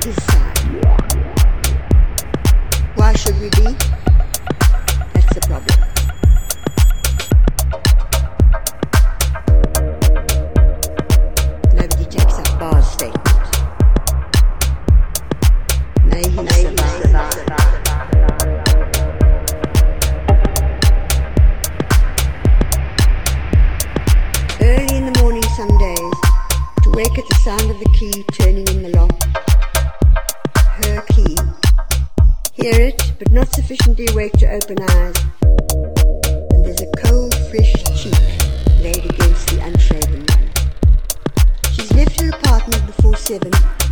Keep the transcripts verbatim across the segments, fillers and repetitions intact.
his side. Why should we be? That's the problem. Nobody takes up Barr's statement. May he May survive. survive. Early in the morning some days, to wake at the sound of the key turning in the lock. Her key. Hear it, but not sufficiently awake to open eyes. And there's a cold, fresh cheek laid against the unshaven one. She's left her apartment before seven.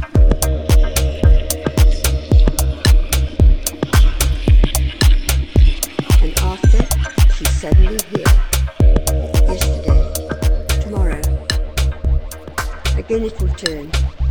And after, she's suddenly here. Yesterday. Tomorrow. Again it will turn.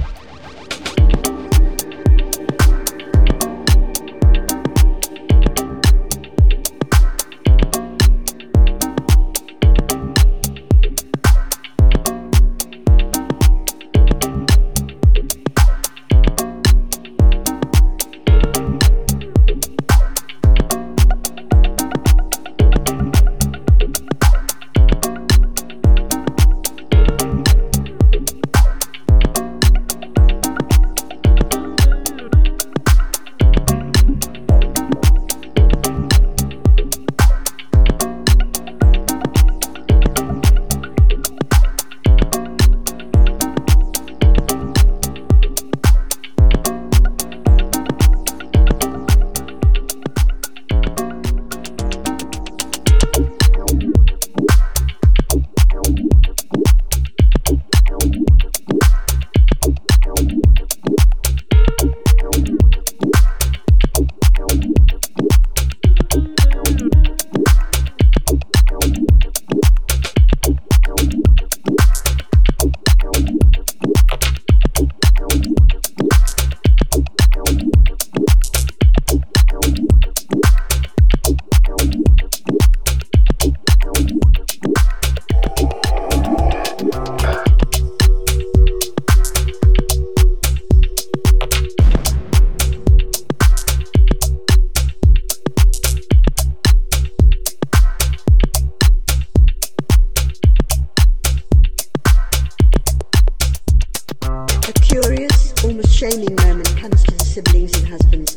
Shaming moment comes to the siblings and husbands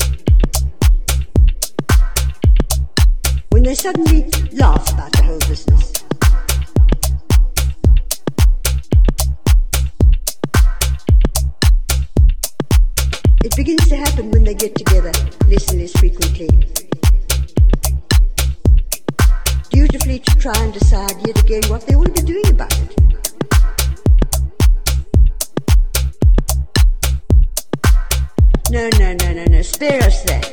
when they suddenly laugh about the whole business. It begins to happen when they get together less and less frequently, dutifully to try and decide yet again what they will be doing about it. No, no, no, no, no, spare us that.